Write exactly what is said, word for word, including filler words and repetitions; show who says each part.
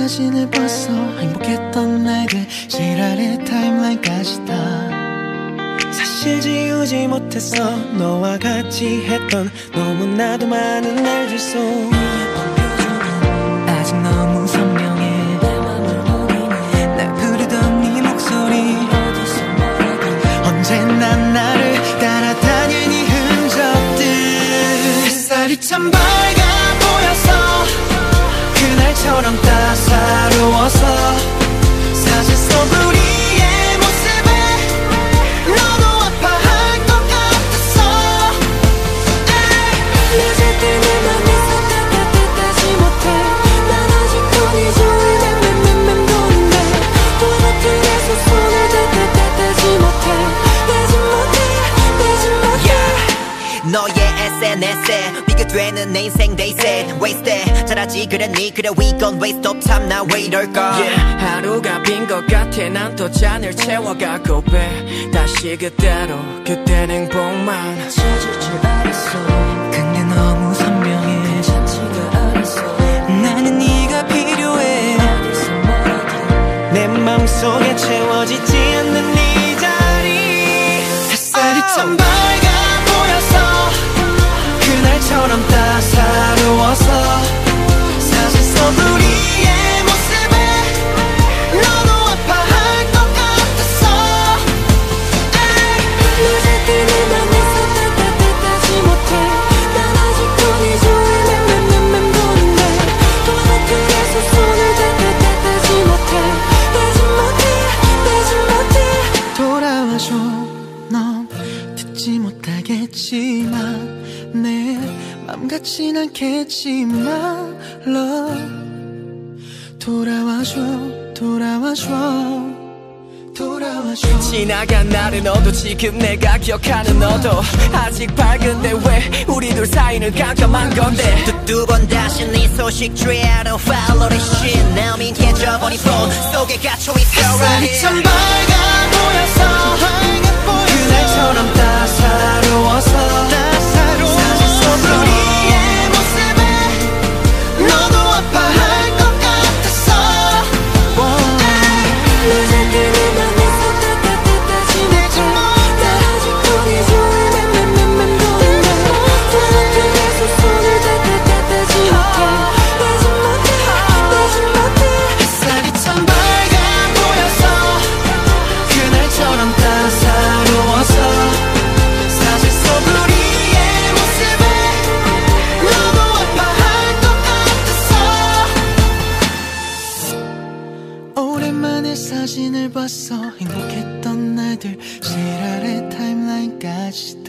Speaker 1: 사진을 봤어. 행복했던 날들 실화의 타임라인까지 다 사실 지우지 못했어. 너와 같이 했던 너무나도 많은 날들 속 아직 너무 선명해. 날 부르던 네 목소리 언제나 나를 따라다니는 이 흔적들. 햇살이 참 밝아 보여서 그날처럼 따사로워서 사진 속 우리의 모습에 너도 아파할 것 같았어. 늦을 때 내 맘이 따뜻하지 못해. 난 아직도 네 손을 맴맴맴맴 도는데 도로트에서 손을 따뜻하지 못해. 되지 못해 되지 못해.
Speaker 2: 너의 에스엔에스에 비교되는 내 인생 they say wasted. 잘하지 그랬니 그래 we gon' waste of time 나 왜 이럴까.
Speaker 3: yeah, 하루가 빈 것 같아. 난 또 잔을 채워가고 배 다시 그대로 그땐 행복만
Speaker 1: 찾을 줄 알았어. 근데 너무 선명해. 괜찮지가 않았어. 나는 네가 필요해. 내 맘속에 채워지지 않는 이 자리. 햇살이 참 밝아 보여서 그날처럼 따사로워서 사진 속 우리의 모습에 너도 아파할 것 같았어. 늦을 때 내 맘에서 따뜻하지 못해. 난 아직도 네 손을 맴맴맴맴 도는데 도로트에서 손을 따뜻하지 못해. 되지 못해 되지 못해. 돌아와줘. 넌 듣지 못하겠지만 내 맘 같진 않겠지만 love 돌아와줘 돌아와줘 돌아와줘.
Speaker 3: 지나간 날은 너도 지금 내가 기억하는 너도 아직 밝은데 왜 우리 둘 사이를 깜깜한 건데.
Speaker 2: 또 두 번 다시 네 소식 취하러 follow this shit. now 민폐져버린 폰 속에 갇혀있어.
Speaker 1: 햇살이 참 밝아 보여서 그날처럼 따사로워서 사진 속 우리의 모습에 너도 아파할 것 같았어. 늦을 때 내 맘에서 따뜻하지 못해. 난 아직도 네 손을 맴맴맴맴 도는데 도로트에서 손을 따뜻하지 못해. 되지 못해 되지 못해. 햇살이 참 밝아 보여서 그날처럼 따사로워서 사진 속 우리의 모습에 너도 아파할 것 같았어. 오랜만에 사진을 봤어. 행복했던 날들 실화의 타임라인까지